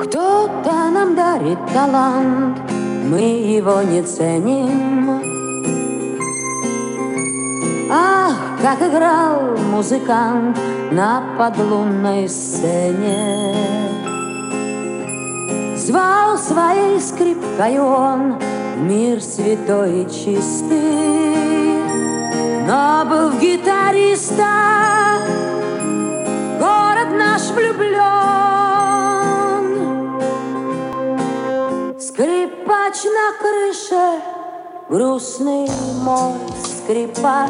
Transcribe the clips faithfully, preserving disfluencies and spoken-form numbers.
Кто-то нам дарит талант, мы его не ценим. Ах, как играл музыкант на подлунной сцене. Звал своей скрипкой он в мир святой и чистый, но был в гитариста город наш влюблен. Скрипач на крыше, грустный мой скрипач.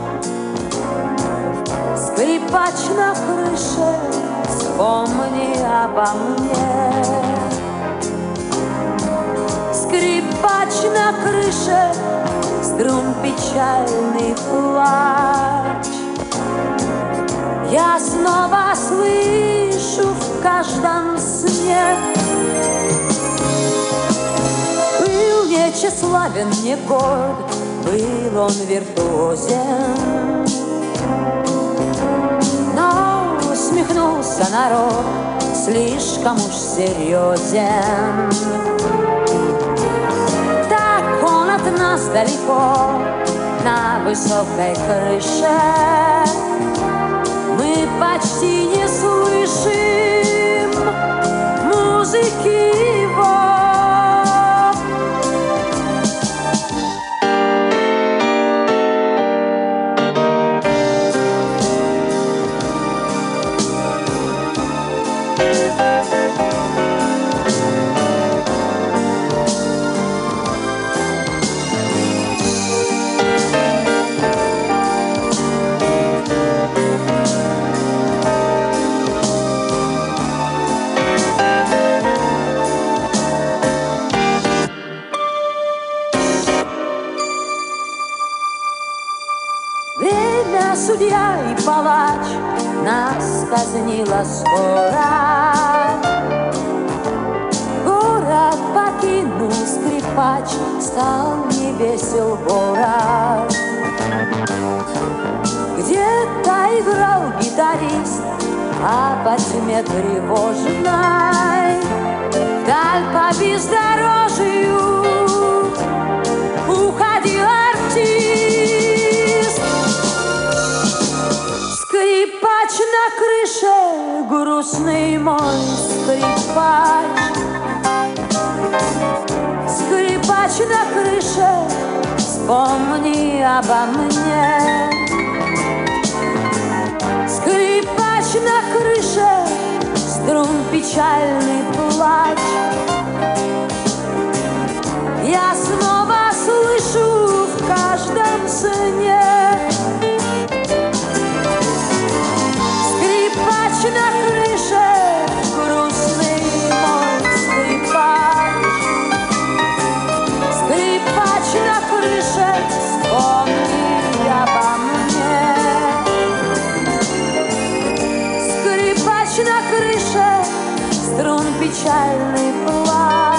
Скрипач на крыше, вспомни обо мне. Скрипач на крыше, струн печальный плач. Я снова слышу в каждом сне. Был не тщеславен, не горд, был он виртуозен, но усмехнулся народ, слишком уж серьезен. Так он от нас далеко, на высокой крыше. Мы почти не слышим музыки его. Время, судья и палач, нас казнило скоро. Город покинул скрипач, стал невесел город. Где-то играл гитарист, а по тьме тревожной вдаль по бездорожью уходил артист. Скрипач на крыше, грустный мой скрипач. Скрипач на крыше, вспомни обо мне. Скрипач на крыше, струн печальный плач. Я снова слышу в каждом сне. Скрипач на крыше, грустный мой скрипач. Скрипач на крыше, вспомни обо мне. Скрипач на крыше, струн печальный плач.